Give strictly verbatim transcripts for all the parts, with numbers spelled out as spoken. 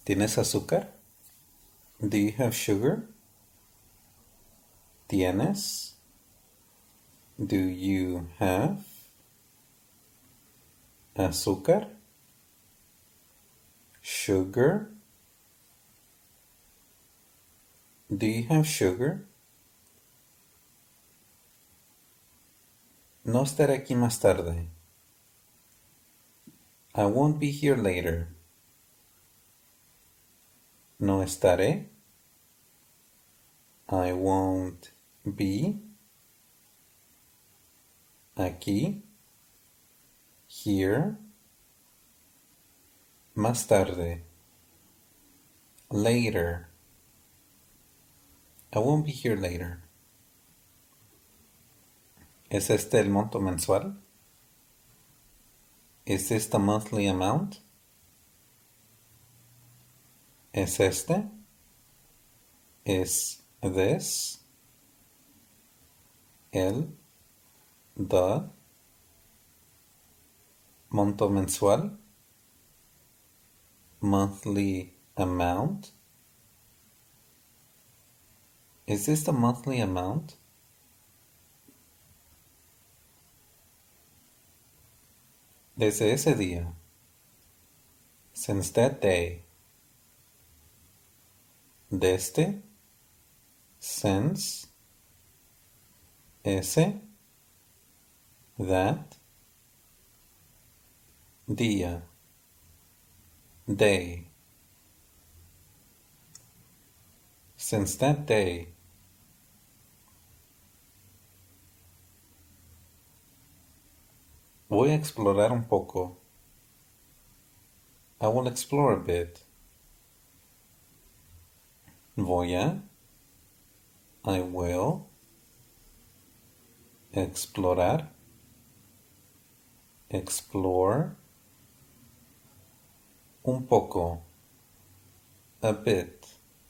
¿Tienes azúcar? Do you have sugar? ¿Tienes? Do you have azúcar? Sugar? Do you have sugar? No estaré aquí más tarde. I won't be here later. No estaré. I won't be aquí, here, más tarde, later. I won't be here later. ¿Es este el monto mensual? Is this the monthly amount? ¿Es este? Is this el the monto mensual? Monthly amount? Is this the monthly amount? Desde ese día. Since that day. Desde. Since. Ese. That. Día. Day. Since that day. Voy a explorar un poco. I will explore a bit. Voy a. I will. Explorar. Explore. Un poco. A bit.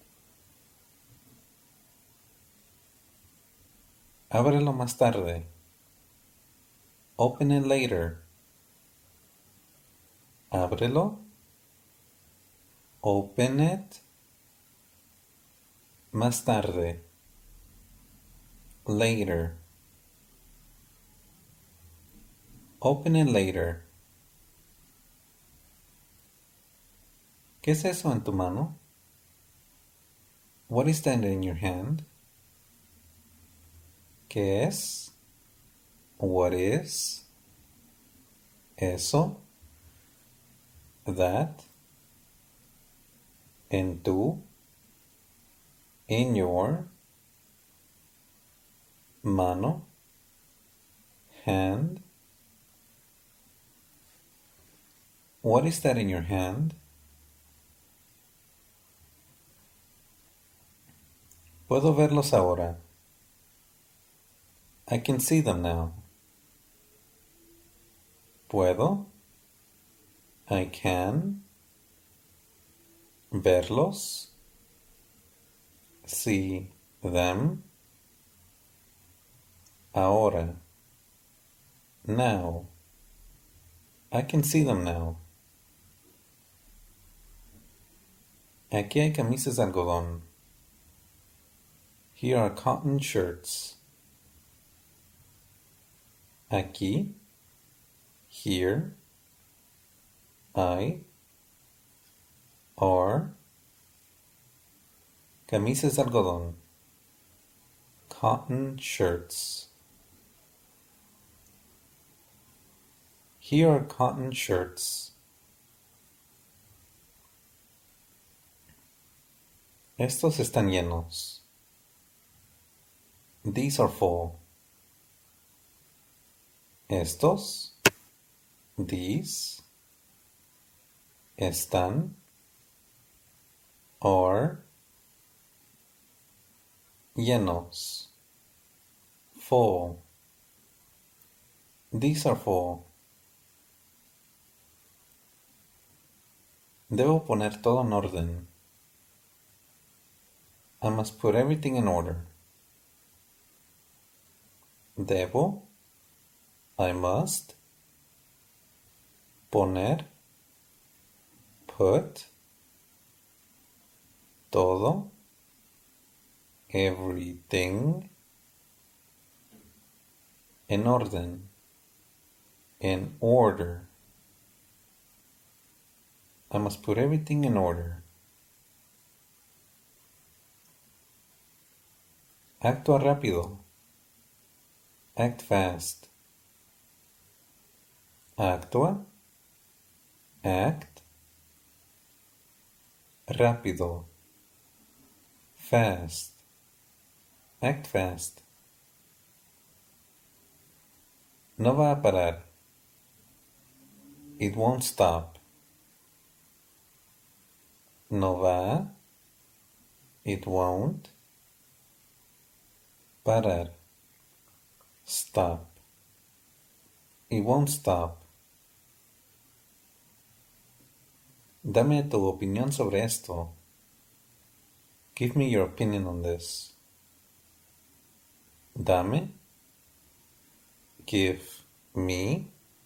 Ábrelo más tarde. Open it later. Ábrelo. Open it. Más tarde. Later. Open it later. ¿Qué es eso en tu mano? What is that in your hand? ¿Qué es? What is? Eso. That. En tu. In your. Mano. Hand. What is that in your hand? Puedo verlos ahora. I can see them now. Puedo. I can. Verlos. See them. Ahora. Now. I can see them now. Aquí hay camisas de algodón. Here are cotton shirts. Aquí. Here. I. Are. Camisas de algodón. Cotton shirts. Here are cotton shirts. Estos están llenos. These are full. Estos. These. Están. Are. Llenos. Full. These are full. Debo poner todo en orden. I must put everything in order. Debo. I must. Poner. Put. todo, everything, en orden, in order. I must put everything in order. Actúa rápido. Act fast. Actúa. Act. Rápido. Fast. Act fast. No va a parar. It won't stop. No va. It won't. Parar. Stop. It won't stop. Dame tu opinión sobre esto. Give me your opinion on this. Dame. Give me.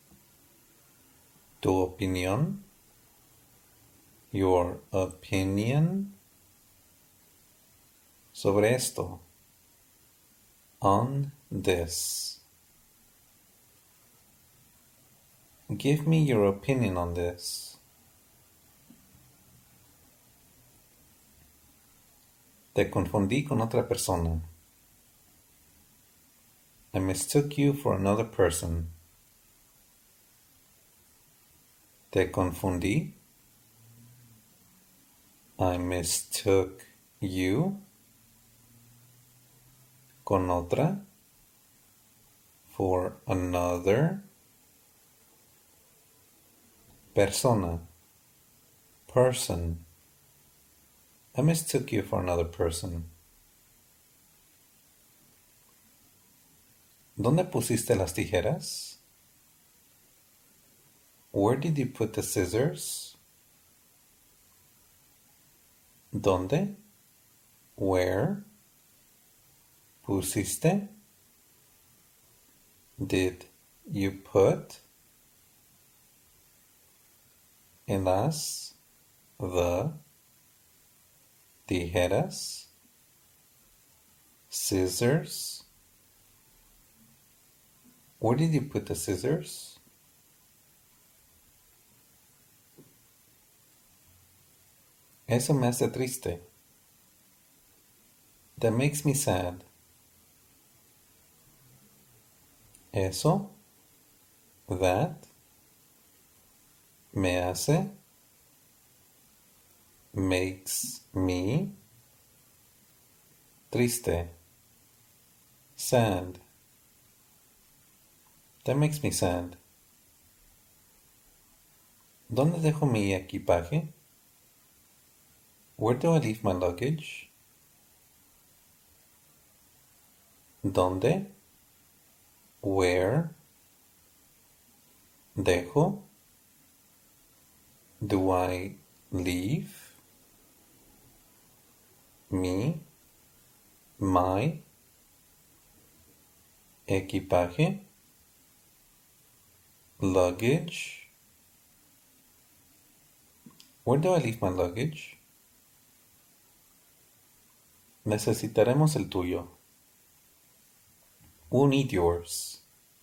Tu opinión. Your opinion. Sobre esto. On this. Give me your opinion on this. Te confundí con otra persona. I mistook you for another person. Te confundí. I mistook you con otra for another persona. Person. I mistook you for another person. ¿Dónde pusiste las tijeras? Where did you put the scissors? ¿Dónde? Where? Pusiste? Did you put? En las, the, tijeras, scissors. Where did you put the scissors? Eso me hace triste. That makes me sad. Eso, that, me hace, makes me, triste, sad. That makes me sad. ¿Dónde dejo mi equipaje? Where do I leave my luggage? ¿Dónde? Where? Dejo? Do I leave? Me? My? Equipaje? Luggage? Where do I leave my luggage? Necesitaremos el tuyo. We'll need yours.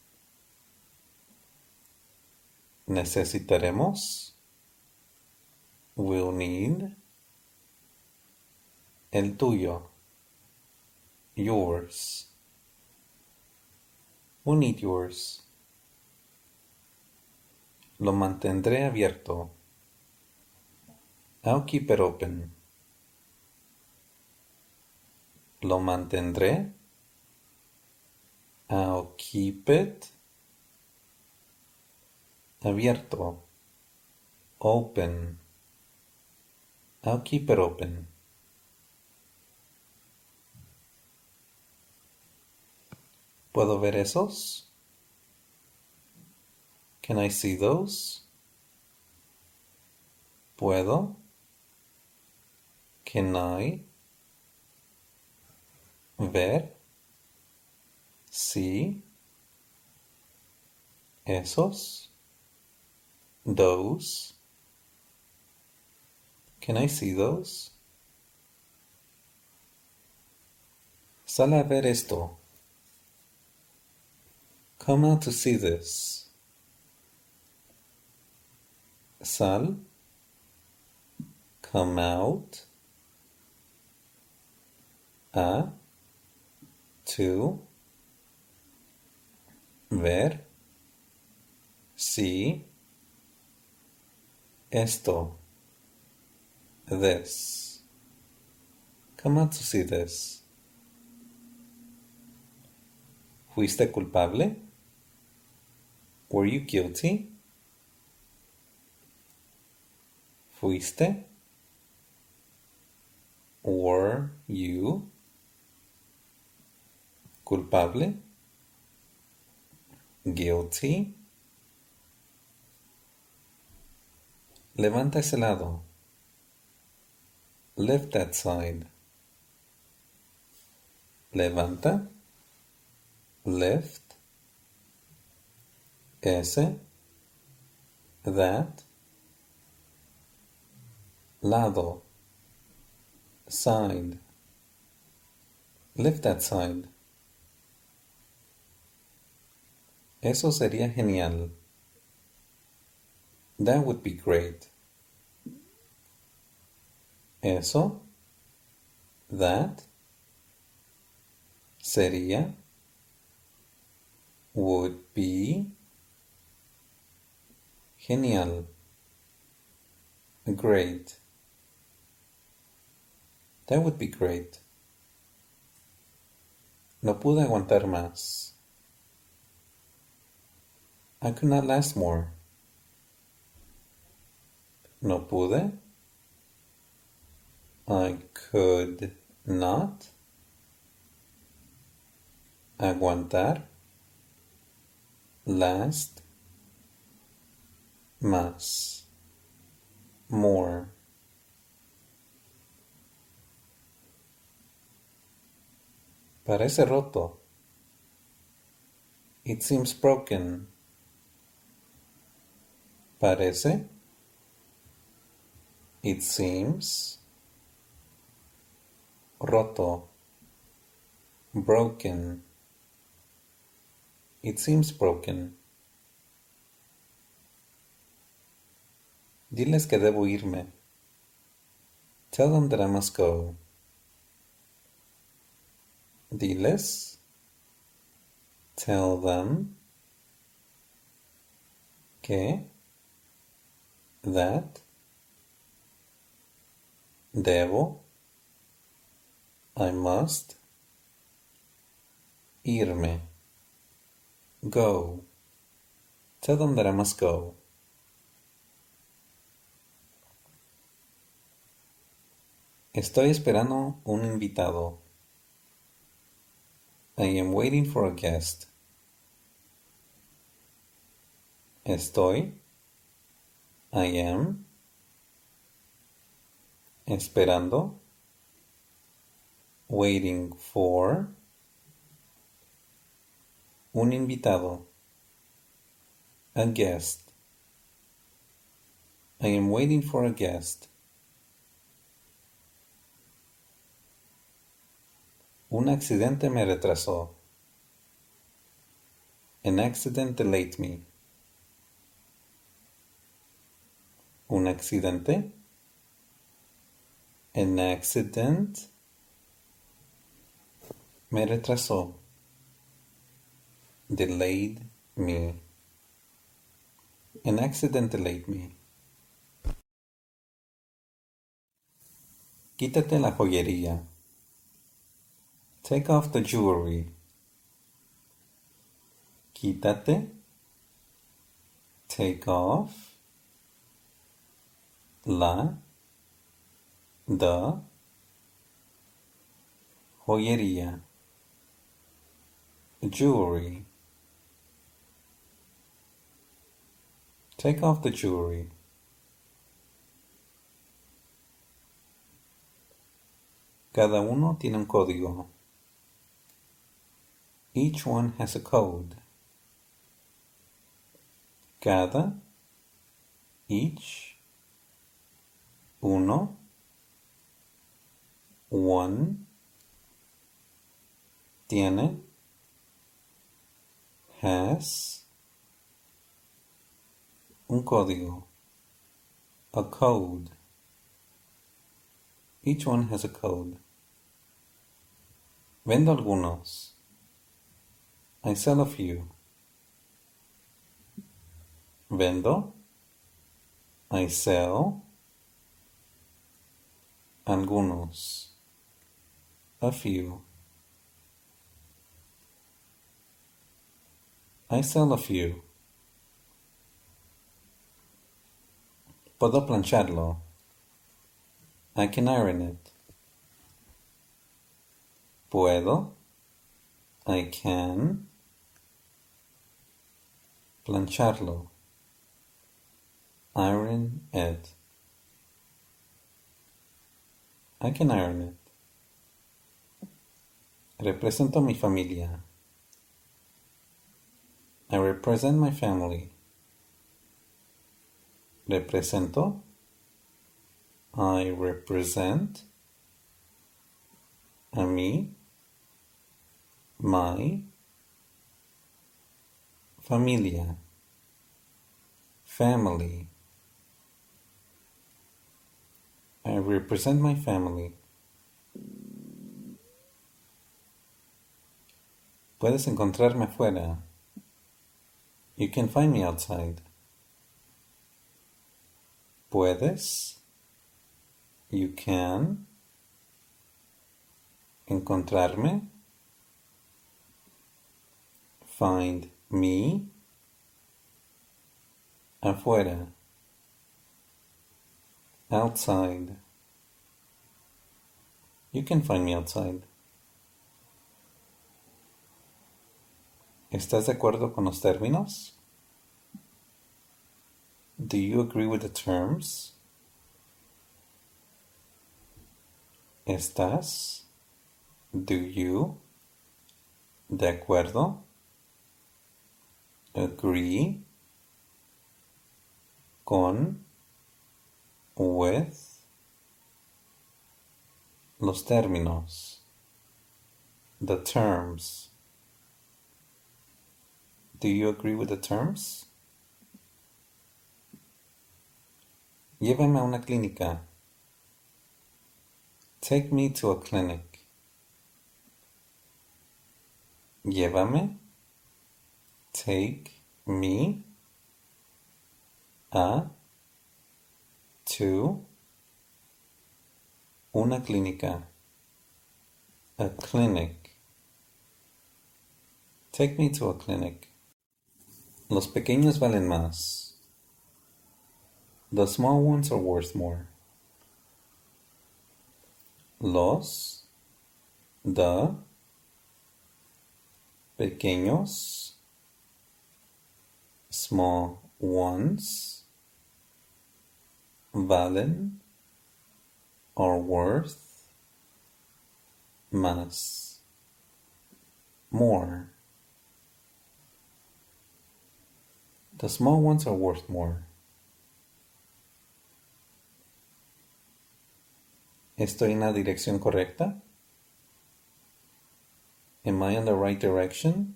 Necesitaremos. We'll need. El tuyo. Yours. We'll need yours. Lo mantendré abierto. I'll keep it open. Lo mantendré. I'll keep it abierto. Open. I'll keep it open. ¿Puedo ver esos? Can I see those? ¿Puedo? Can I ver? See? Esos? Those? Can I see those? Sal a ver esto. Come out to see this. Sal. Come out. A. To. Ver. See. Esto. This. Come out to see this. ¿Fuiste culpable? Were you guilty? ¿Fuiste? Were you culpable? Guilty? Levanta ese lado. Lift that side. Levanta. Lift. Ese. That. Lado. Side. Lift that side. Eso sería genial. That would be great. Eso. That. Sería. Would be. Genial. Great. That would be great. No pude aguantar más. I could not last more. No pude. I could not aguantar last más more. Parece roto. It seems broken. Parece. It seems. Roto. Broken. It seems broken. Diles que debo irme. Tell them that I must go. Diles. Tell them. Que. That. Debo. I must. Irme. Go. Tell them that I must go. Estoy esperando un invitado. I am waiting for a guest. Estoy. I am. Esperando. Waiting for. Un invitado. A guest. I am waiting for a guest. Un accidente me retrasó. An accident delayed me. Un accidente. An accident me retrasó. Delayed me. An accident delayed me. Quítate la joyería. Take off the jewelry. Quítate. Take off. La. The. Joyería. Jewelry. Take off the jewelry. Cada uno tiene un código. Each one has a code. Cada. Each. Uno. One. tiene, has, un código, a code. Each one has a code. Vendo algunos. I sell a few. Vendo. I sell. Algunos. A few. I sell a few. Puedo plancharlo. I can iron it. Puedo. I can. Plancharlo. Iron it. I can iron it. Represento mi familia. I represent my family. Represento. I represent a mí, my familia, family. I represent my family. Puedes encontrarme afuera. You can find me outside. Puedes. You can. Encontrarme. Find me. Afuera. Outside. You can find me outside. ¿Estás de acuerdo con los términos? Do you agree with the terms? ¿Estás? Do you? ¿De acuerdo? Agree. Con. With. Los términos. The terms. Do you agree with the terms? Llévame a una clínica. Take me to a clinic. Llévame. Take me. A. To. Una clínica. A clinic. Take me to a clinic. Los pequeños valen más. The small ones are worth more. Los, the, pequeños, small ones, valen, are worth, más, more. The small ones are worth more. ¿Estoy en la dirección correcta? Am I in the right direction?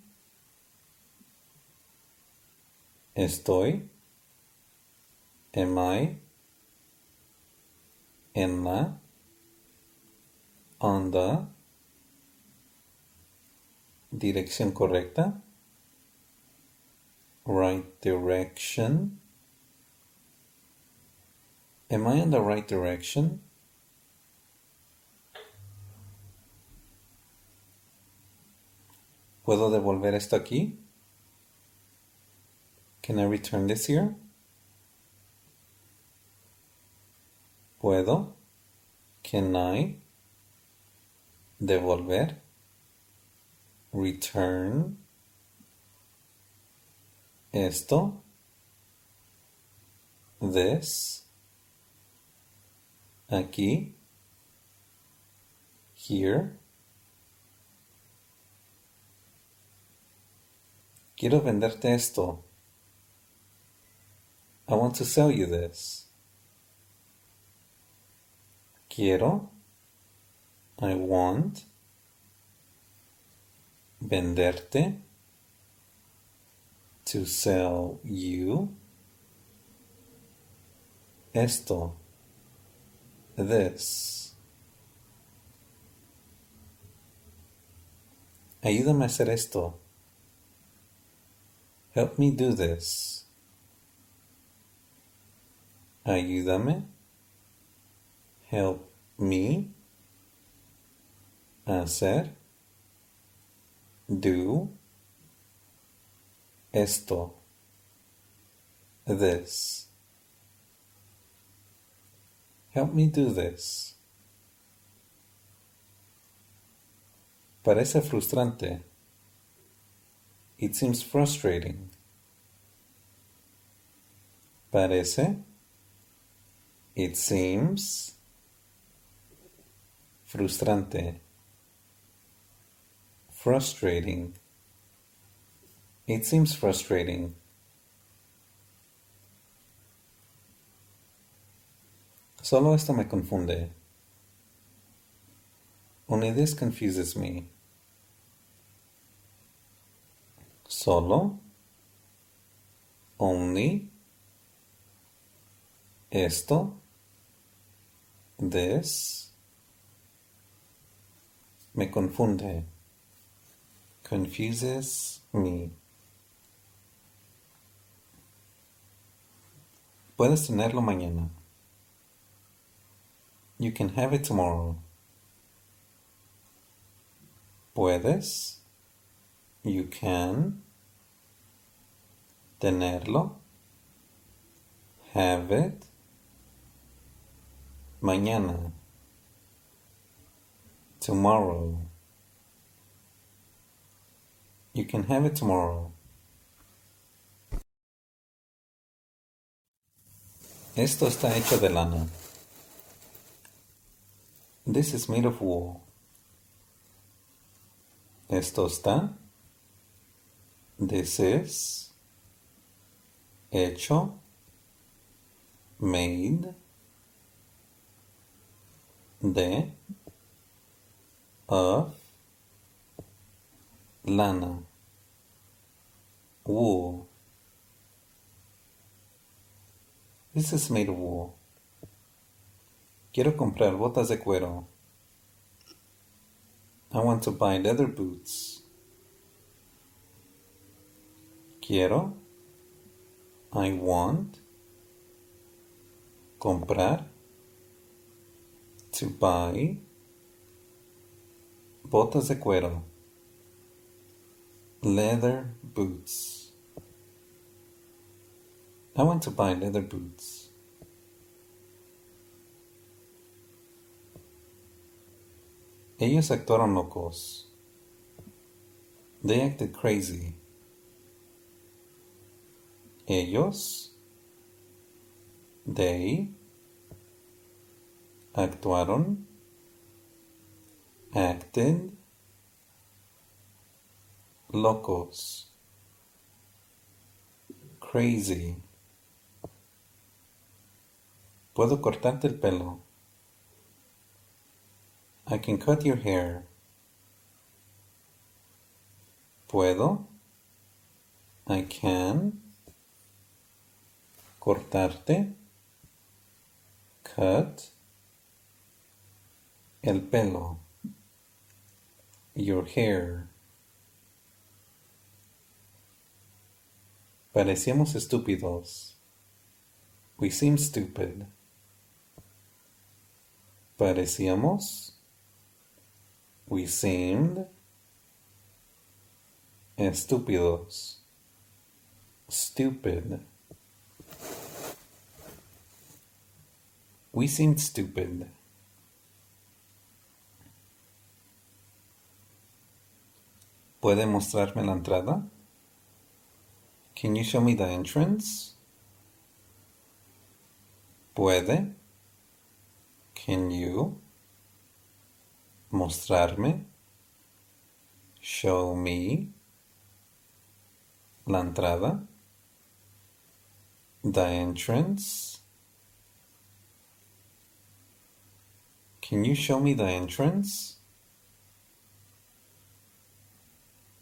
Estoy. Am I en la, on the, dirección correcta? Right direction. Am I in the right direction? ¿Puedo devolver esto aquí? Can I return this here? ¿Puedo? Can I devolver? Return esto? This? Aquí? Here? Quiero venderte esto. I want to sell you this. Quiero. I want. venderte, to sell you, esto, this. Ayúdame a hacer esto. Help me do this. Ayúdame. Help me. Hacer. Do. Esto. This. Help me do this. Parece frustrante. It seems frustrating. Parece. It seems. Frustrante. Frustrating. It seems frustrating. Solo esto me confunde. Only this confuses me. Solo. Only. Esto. This. Me confunde. Confuses me. Puedes tenerlo mañana. You can have it tomorrow. Puedes. You can. Tenerlo. Have it. Mañana. Tomorrow. You can have it tomorrow. Esto está hecho de lana. This is made of wool. Esto está. This is. Hecho. Made. De. Of. Lana. Wool. This is made of wool. Quiero comprar botas de cuero. I want to buy leather boots. Quiero. I want. Comprar. To buy. Botas de cuero. Leather boots. I want to buy leather boots. Ellos actuaron locos. They acted crazy. Ellos. They. Actuaron. Acted. Locos. Crazy. Puedo cortarte el pelo. I can cut your hair. Puedo. I can. Cortarte. Cut. El pelo. Your hair. Parecíamos estúpidos. We seemed stupid. Parecíamos. We seemed. Estúpidos. Stupid. We seemed stupid. ¿Puede mostrarme la entrada? Can you show me the entrance? ¿Puede? Can you? Mostrarme. Show me. La entrada. The entrance. Can you show me the entrance?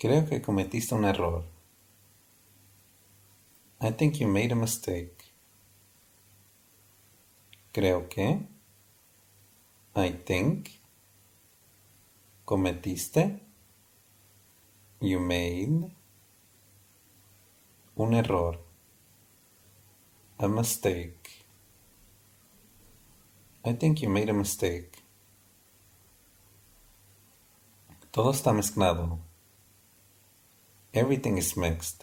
Creo que cometiste un error. I think you made a mistake. Creo que. I think. Cometiste. You made. Un error. A mistake. I think you made a mistake. Todo está mezclado. Everything is mixed.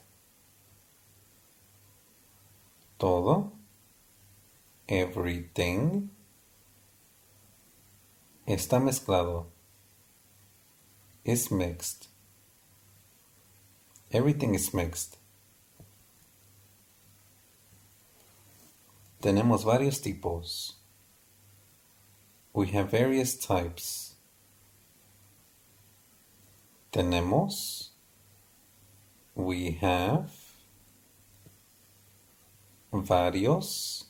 Todo. Everything. Está mezclado. Is mixed. Everything is mixed. Tenemos varios tipos. We have various types. Tenemos. We have. Varios.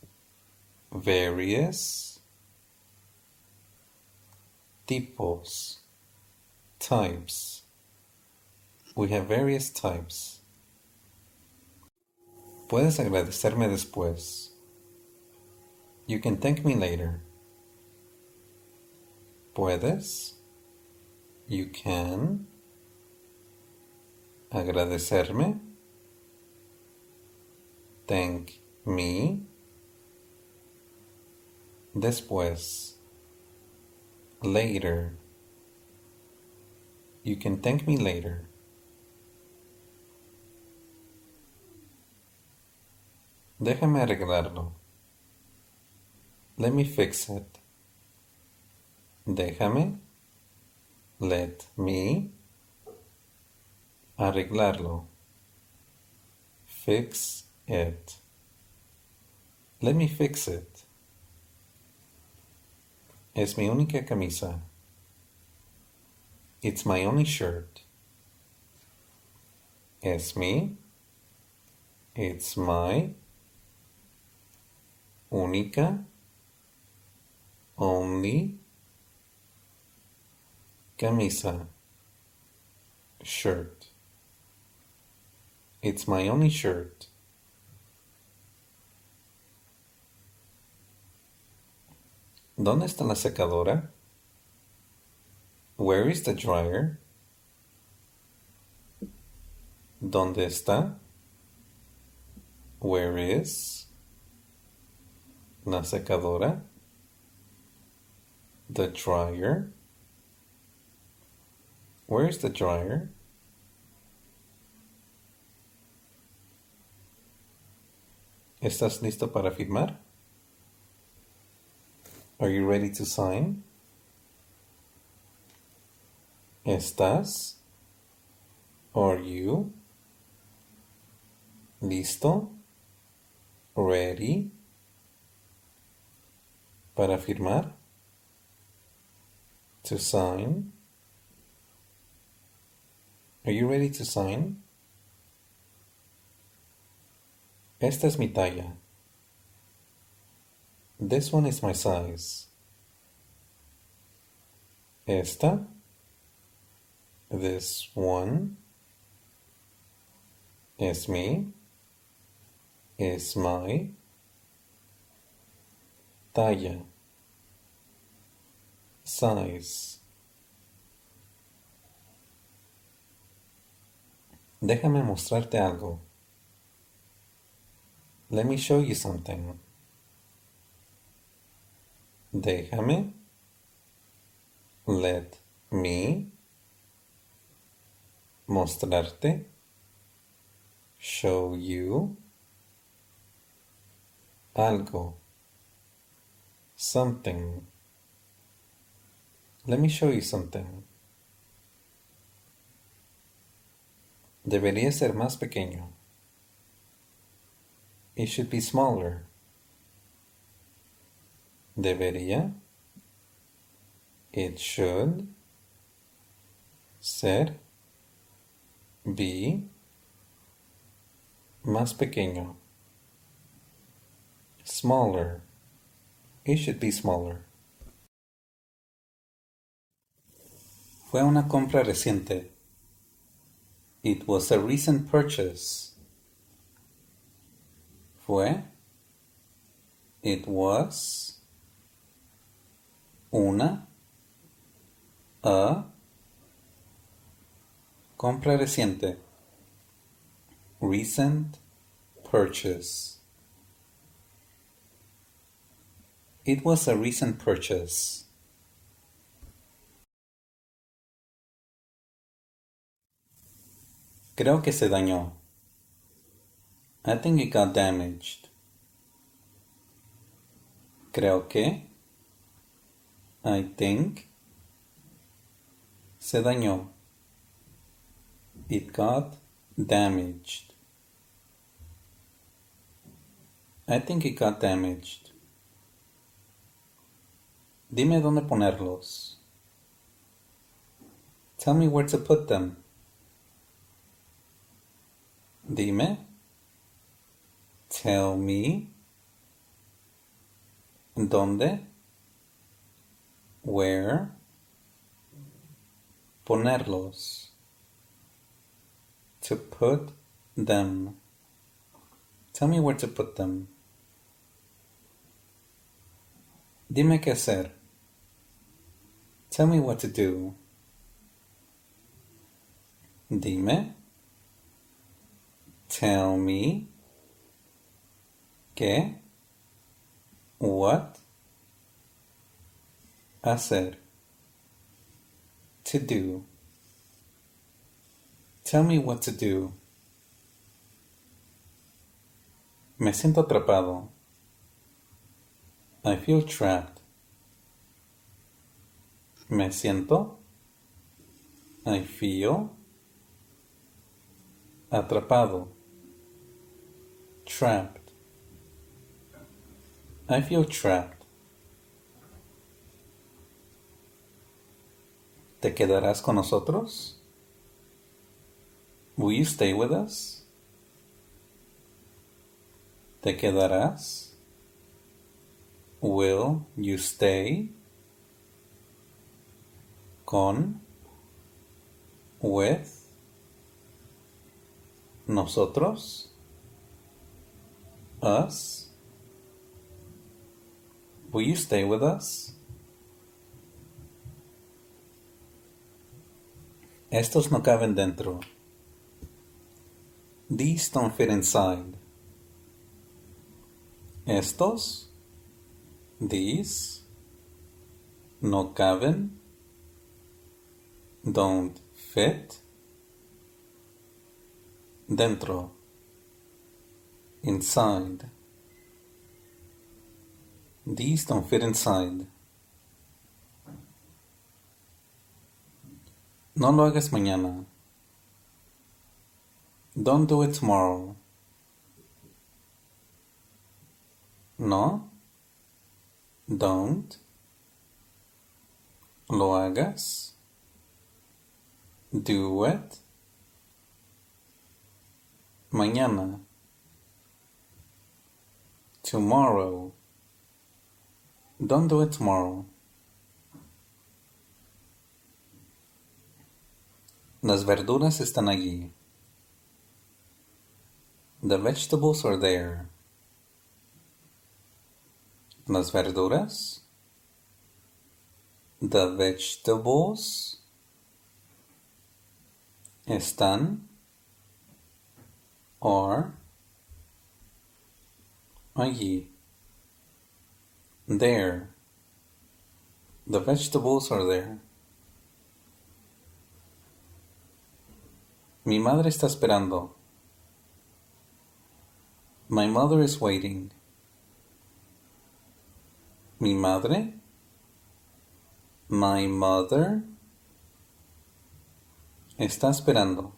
Various. Tipos. Types. We have various types. Puedes agradecerme después. You can thank me later. Puedes. You can. Agradecerme. Thank me. Después. Later. You can thank me later. Déjame arreglarlo. Let me fix it. Déjame. Let me. Arreglarlo. Fix it. Let me fix it. Es mi única camisa. It's my only shirt. Es mi. It's my. Única. Only. Camisa. Shirt. It's my only shirt. ¿Dónde está la secadora? Where is the dryer? ¿Dónde está? Where is la secadora? The dryer. Where is the dryer? ¿Estás listo para firmar? Are you ready to sign? ¿Estás? Are you? ¿Listo? Ready? ¿Para firmar? To sign? Are you ready to sign? Esta es mi talla. This one is my size. Esta. This one. Es mi. Is my. Talla. Size. Déjame mostrarte algo. Let me show you something. Déjame. Let me. Mostrarte. Show you. Algo. Something. Let me show you something. Debería ser más pequeño. It should be smaller. Debería. It should. Ser. Be. Más pequeño. Smaller. It should be smaller. Fue una compra reciente. It was a recent purchase. Fue. It was. Una. A. Compra reciente. Recent purchase. It was a recent purchase. Creo que se dañó. I think it got damaged. Creo que. I think. Se dañó. It got damaged. I think it got damaged. Dime dónde ponerlos. Tell me where to put them. Dime. Tell me. ¿Dónde? Where? Ponerlos. To put them. Tell me where to put them. Dime qué hacer. Tell me what to do. Dime. Tell me. ¿Qué? What? Hacer. To do. Tell me what to do. Me siento atrapado. I feel trapped. Me siento. I feel. Atrapado. Trapped. I feel trapped. ¿Te quedarás con nosotros? Will you stay with us? ¿Te quedarás? Will you stay? Con. With. Nosotros. Us. Will you stay with us? Estos no caben dentro. These don't fit inside. Estos. These. No caben. Don't fit. Dentro. Inside. These don't fit inside. No lo hagas mañana. Don't do it tomorrow. No. Don't. Lo hagas. Do it. Mañana. Tomorrow. Don't do it tomorrow. Las verduras están allí. The vegetables are there. Las verduras. The vegetables están are allí. There. The vegetables are there. Mi madre está esperando. My mother is waiting. Mi madre. My mother está esperando.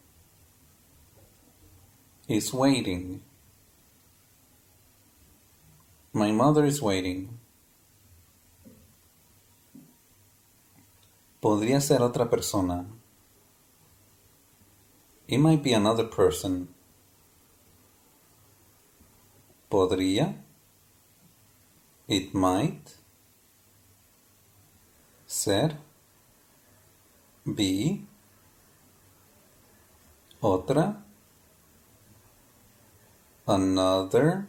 Is waiting. My mother is waiting. Podría ser otra persona. It might be another person. Podría. It might. Ser. Be. otra, another,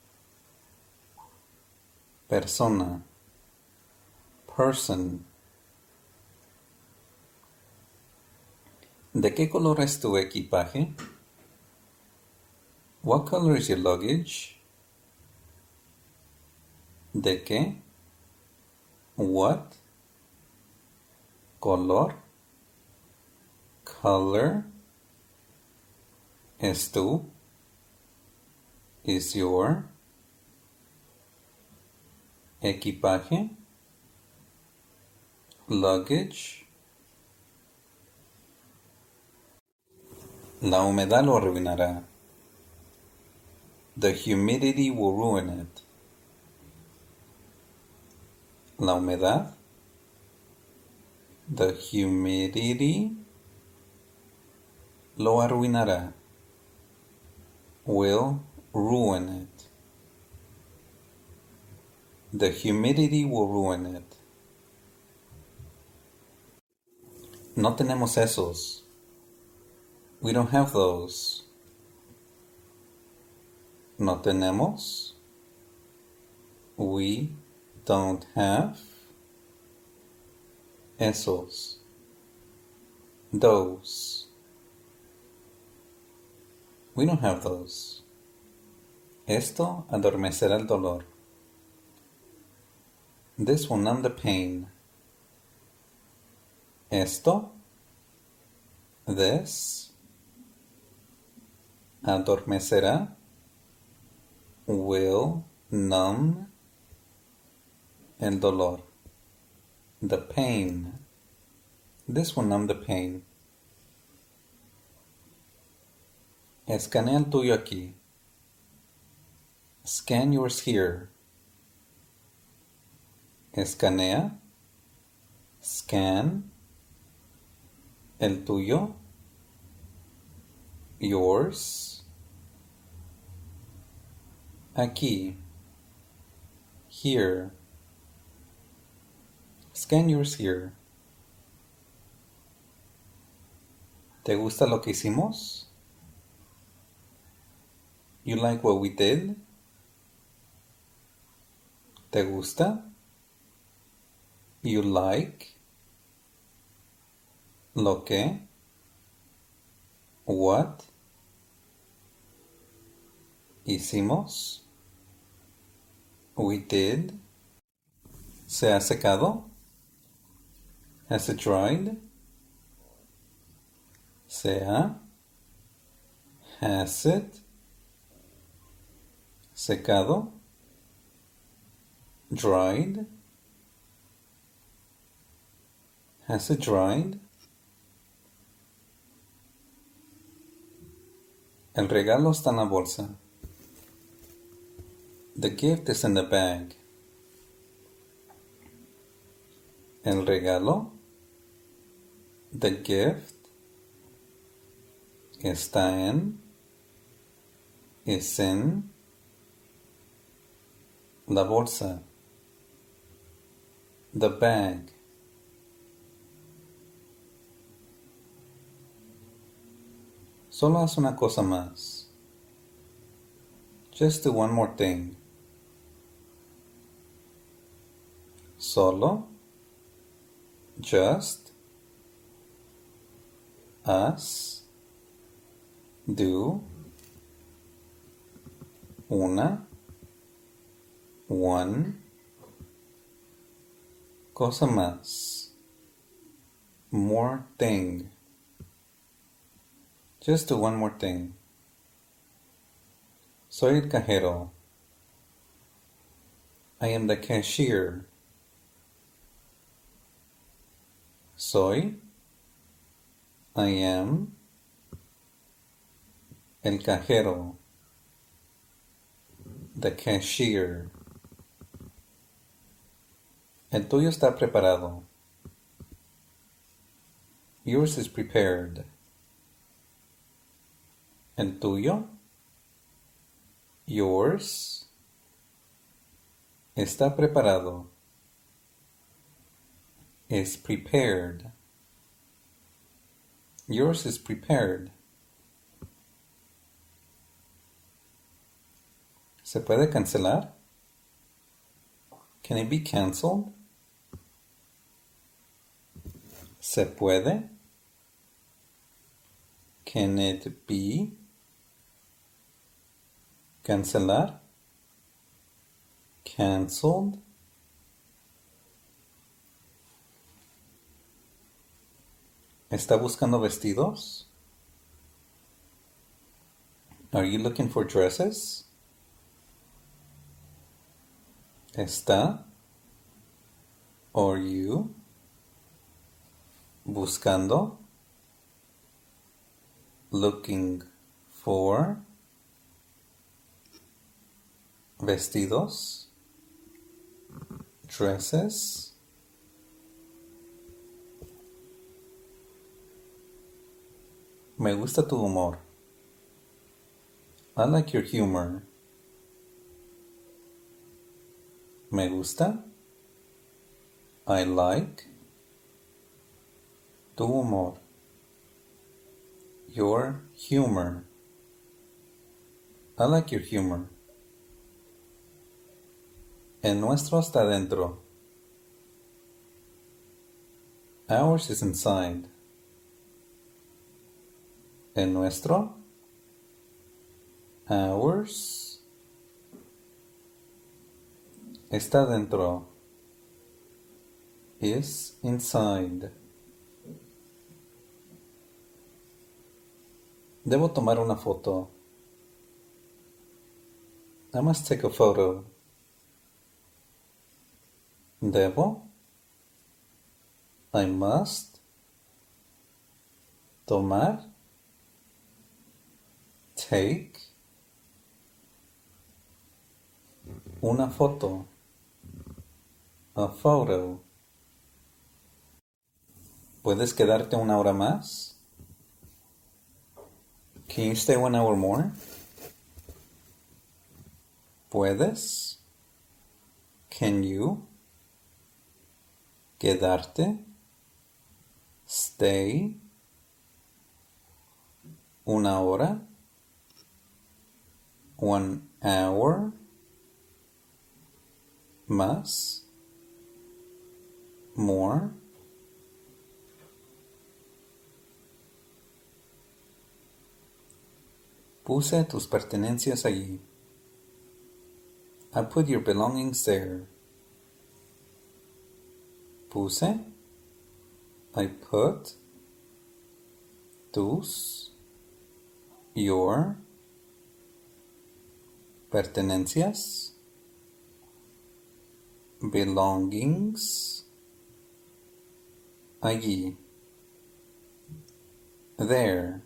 persona, person. ¿De qué color es tu equipaje? What color is your luggage? ¿De qué? What? Color. Color. ¿Es tú? Is your. Equipaje. Luggage. La humedad lo arruinará. The humidity will ruin it. La humedad. The humidity lo arruinará. Will ruin it. The humidity will ruin it. No tenemos esos. We don't have those. No tenemos. We don't have. Esos. Those. We don't have those. Esto adormecerá el dolor. This will numb the pain. Esto. This. Adormecerá. Will numb el dolor. The pain. This will numb the pain. Escanea el tuyo aquí. Scan yours here. Escanea. Scan. El tuyo. Yours. Aquí. Here. Scan yours here. ¿Te gusta lo que hicimos? You like what we did? ¿Te gusta? You like? Lo que? What? Hicimos? We did? ¿Se ha secado? Has it dried? Se ha? Has it? Secado? Dried? Has it dried? El regalo está en la bolsa. The gift is in the bag. El regalo. The gift. Está en. Is in. La bolsa. The bag. Solo haz una cosa más. Just do one more thing. Solo. Just. Us. Do. Una. One. Cosa más. More thing. Just do one more thing. Soy el cajero. I am the cashier. Soy. I am. El cajero. The cashier. El tuyo está preparado. Yours is prepared. El tuyo. Yours. Está preparado. Is prepared. Yours is prepared. ¿Se puede cancelar? Can it be canceled? ¿Se puede? Can it be? Cancelar? Cancelled? ¿Está buscando vestidos? Are you looking for dresses? ¿Está? Are you? Buscando? Looking for? Vestidos? Dresses? Me gusta tu humor. I like your humor. Me gusta. I like. Tu humor. Your humor. I like your humor. El nuestro está dentro. Ours is inside. El nuestro. Ours. Está dentro. Is inside. Debo tomar una foto. I must take a photo. Debo. I must. Tomar. Take. Una foto. A photo. ¿Puedes quedarte una hora más? Can you stay one hour more? ¿Puedes? Can you? Quedarte. Stay. Una hora. One hour. Más. More. Puse tus pertenencias allí. I put your belongings there. Puse. I put. Tus. Your. Pertenencias. Belongings. Allí. There.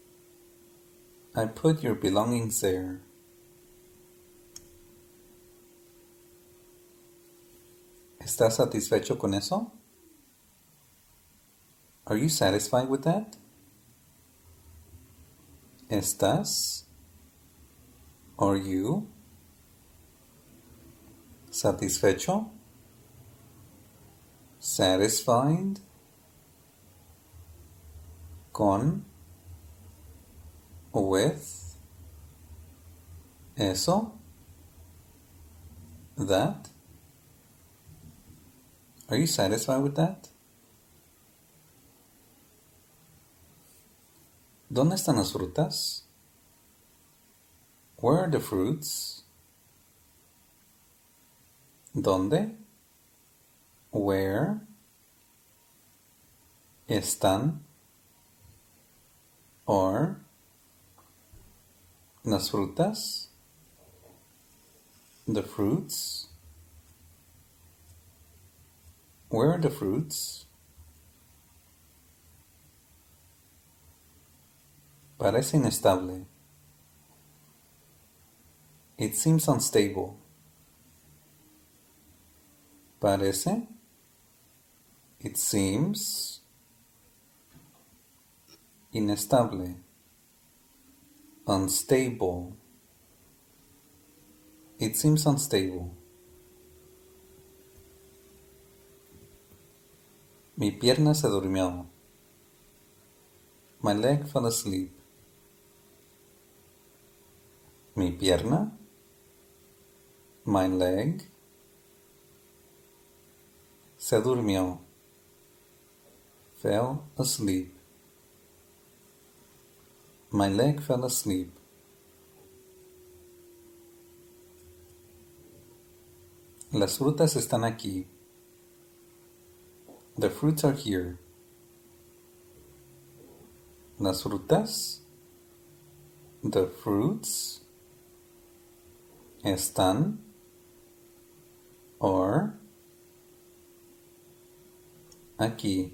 I put your belongings there. ¿Estás satisfecho con eso? Are you satisfied with that? ¿Estás? Are you? ¿Satisfecho? Satisfied? Con? With? Eso? That? Are you satisfied with that? ¿Dónde están las frutas? Where are the fruits? ¿Dónde? Where? Están? Are? Las frutas? The fruits? Where are the fruits? Parece inestable. It seems unstable. Parece. It seems. Inestable. Unstable. It seems unstable. Mi pierna se durmió. My leg fell asleep. Mi pierna. My leg se durmió. Fell asleep. My leg fell asleep. Las frutas están aquí. The fruits are here. Las frutas, the fruits, están, or, aquí,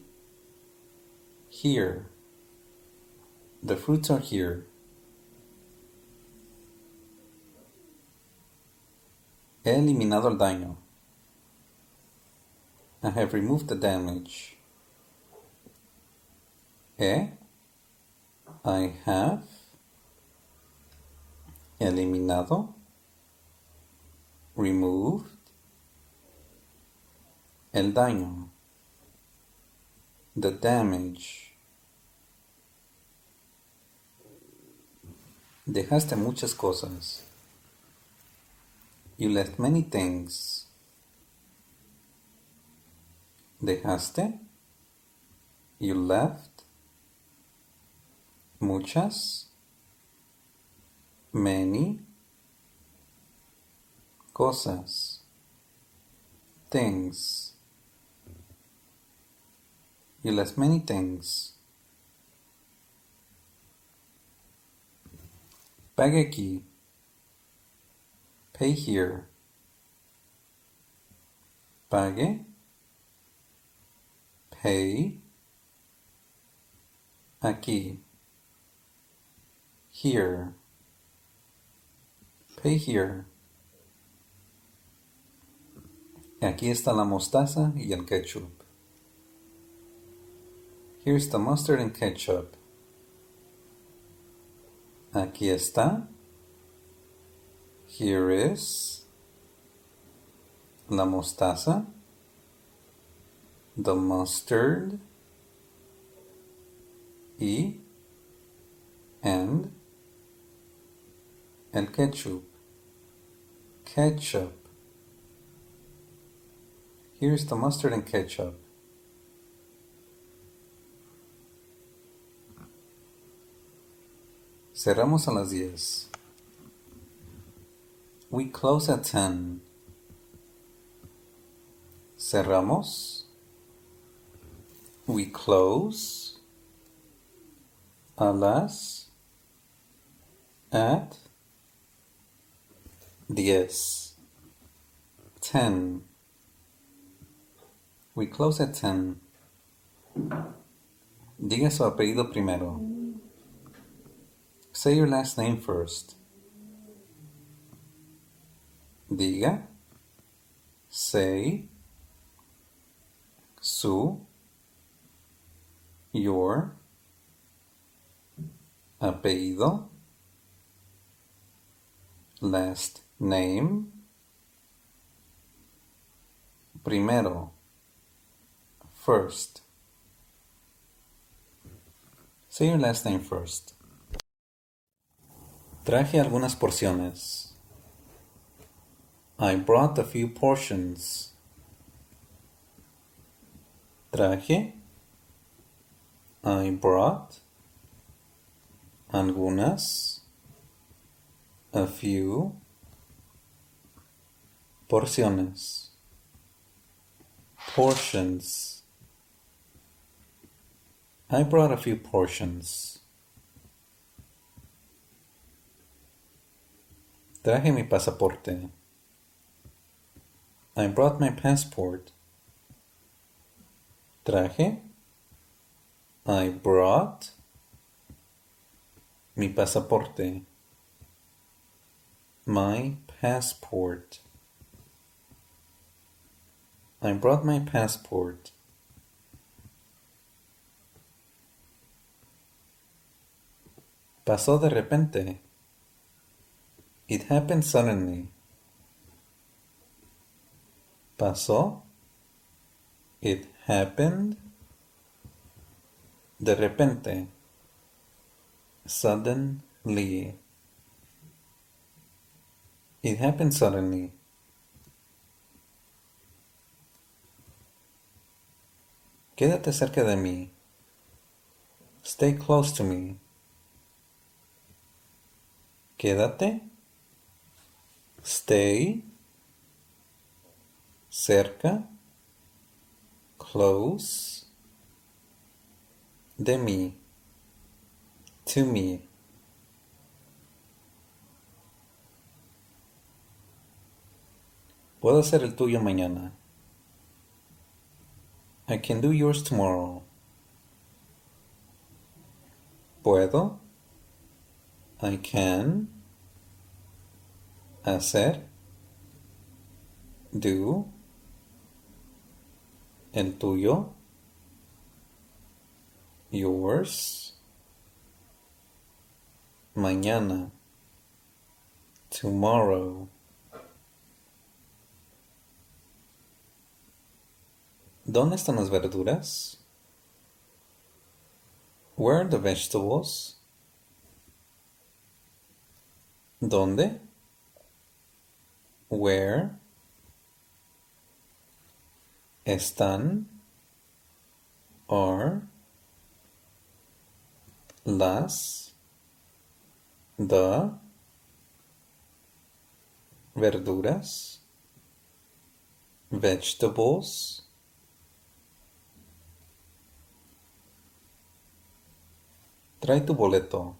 here. The fruits are here. He eliminado el daño. I have removed the damage. He, I have, eliminado, removed, el daño, the damage. Dejaste muchas cosas. You left many things. Dejaste, you left, muchas, many, cosas, things. You left many things. Pague aquí. Pay here. Pague. Pay. Aquí. Here. Pay here. Aquí está la mostaza y el ketchup. Here's the mustard and ketchup. Aquí está. Here is la mostaza, the mustard, y and el ketchup. Ketchup. Here's the mustard and ketchup. Cerramos a las diez. We close at ten. Cerramos. We close. A las. At. Diez. Ten. We close at ten. Diga su apellido primero. Say your last name first. Diga. Say. Su. Your. Apellido. Last name. Primero. First. Say your last name first. Traje algunas porciones. I brought a few portions. Traje. I brought. Algunas. A few. Porciones. Portions. I brought a few portions. Traje mi pasaporte. I brought my passport. Traje. I brought mi pasaporte. My passport. I brought my passport. Pasó de repente. It happened suddenly. Pasó. It happened. De repente. Suddenly. It happened suddenly. Quédate cerca de mí. Stay close to me. Quédate. Stay. Cerca. Close. De mí. To me. Puedo hacer el tuyo mañana. I can do yours tomorrow. Puedo. I can. Hacer. Do. El tuyo. Yours. Mañana. Tomorrow. ¿Dónde están las verduras? Where are the vegetables? ¿Dónde? Where? Están. Are. Las. The. Verduras. Vegetables. Trae tu boleto.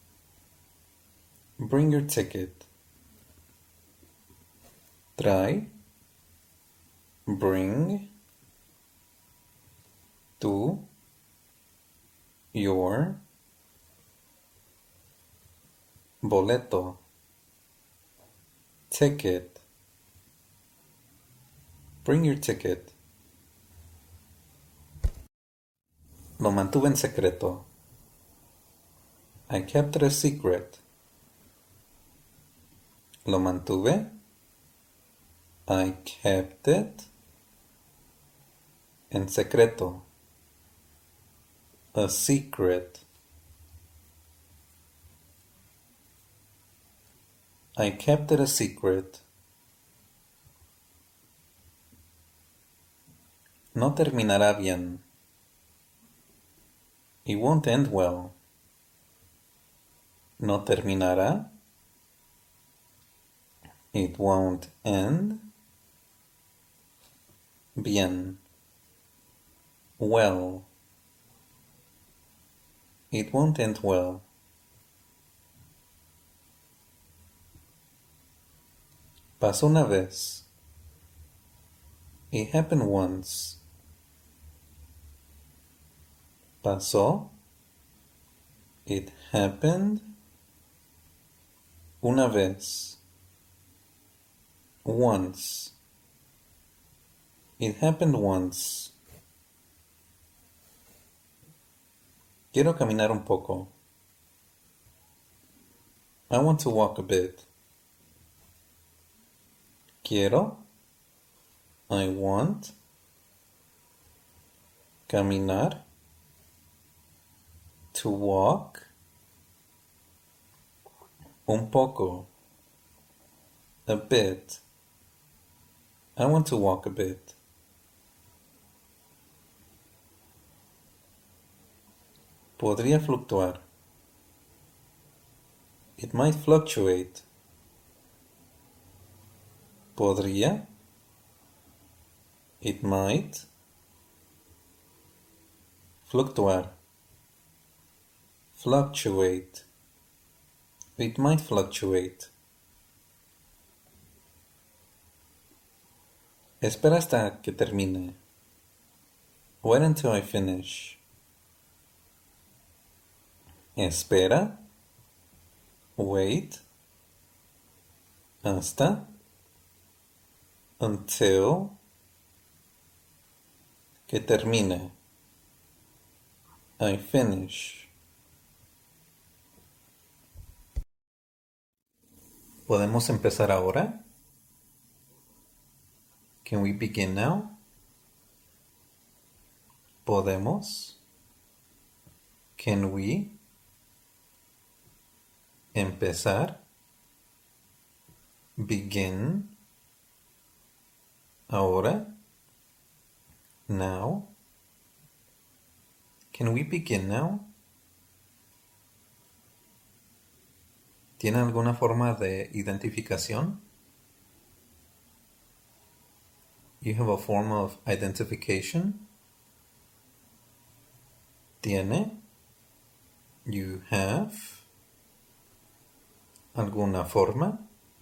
Bring your ticket. Trae. Bring. Tu. Your. Boleto. Ticket. Bring your ticket. Lo mantuve en secreto. I kept it a secret. Lo mantuve. I kept it. En secreto. A secret. I kept it a secret. No terminará bien. It won't end well. No terminará. It won't end. Bien. Well. It won't end well. Pasó una vez. It happened once. Pasó. It happened. Una vez. Once. It happened once. Quiero caminar un poco. I want to walk a bit. Quiero. I want. Caminar. To walk. Un poco. A bit. I want to walk a bit. Podría fluctuar. It might fluctuate. Podría. It might. Fluctuar. Fluctuate. It might fluctuate. Espera hasta que termine. Wait until I finish. Espera. Wait. Hasta. Until. Que termine. I finish. ¿Podemos empezar ahora? Can we begin now? ¿Podemos? Can we? Empezar. Begin. Ahora. Now. Can we begin now? ¿Tiene alguna forma de identificación? You have a form of identification? ¿Tiene? You have? ¿Alguna forma?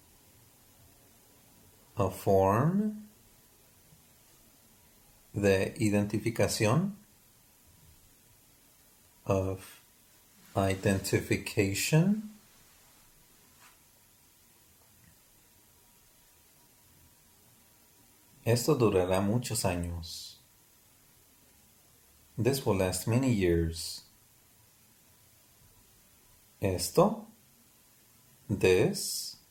A form de identificación? Of identification? Esto durará muchos años. This will last many years. Esto, this,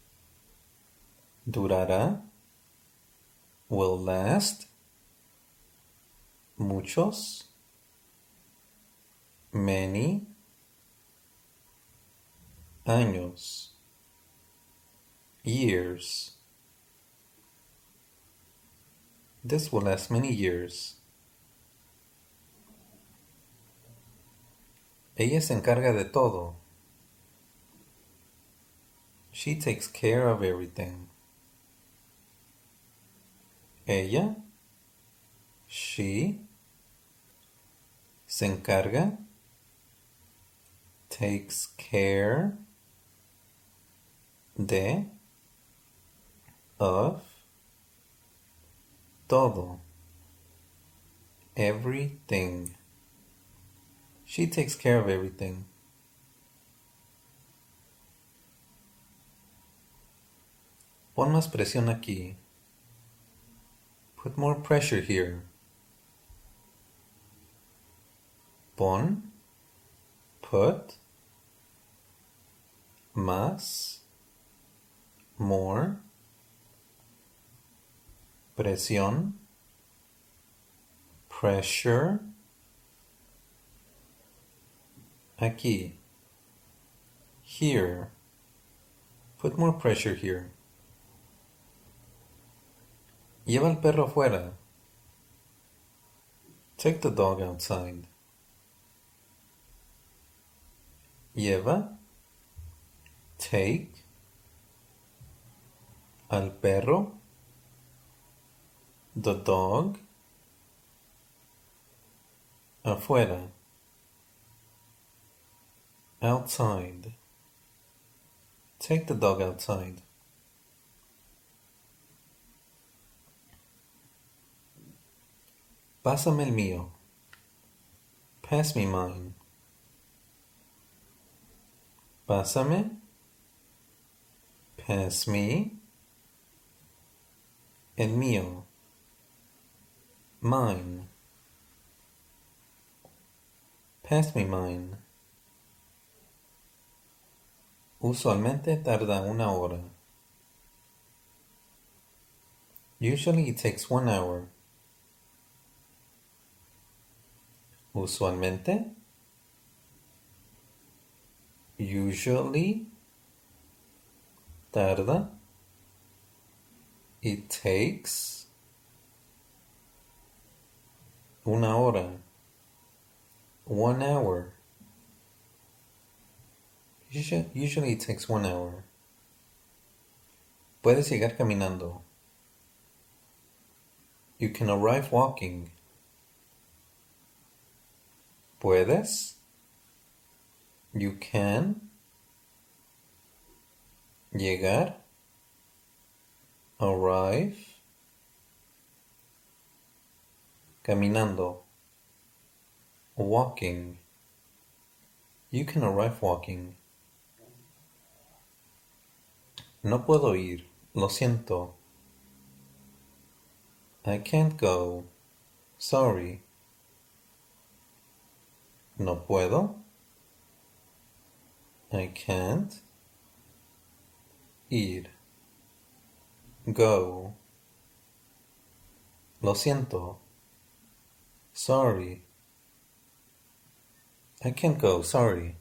durará, will last, muchos, many, años, years. This will last many years. Ella se encarga de todo. She takes care of everything. Ella, she, se encarga, takes care de, of, todo, everything. She takes care of everything. Pon más presión aquí. Put more pressure here. Pon, put, más, more, presión, pressure, aquí, here, put more pressure here. Lleva al perro afuera. Take the dog outside. Lleva, take, al perro, the dog, afuera, outside. Take the dog outside. Pásame el mío. Pass me mine. Pásame. Pass me. El mío. Mine. Pass me mine. Usualmente tarda una hora. Usually it takes one hour. Usualmente. Usually. Tarda. It takes. Una hora. One hour. Usually it takes one hour. Puedes llegar caminando. You can arrive walking. Puedes. You can. Llegar. Arrive. Caminando. Walking. You can arrive walking. No puedo ir. Lo siento. I can't go. Sorry. No puedo. I can't. Ir. Go. Lo siento. Sorry. I can't go. Sorry.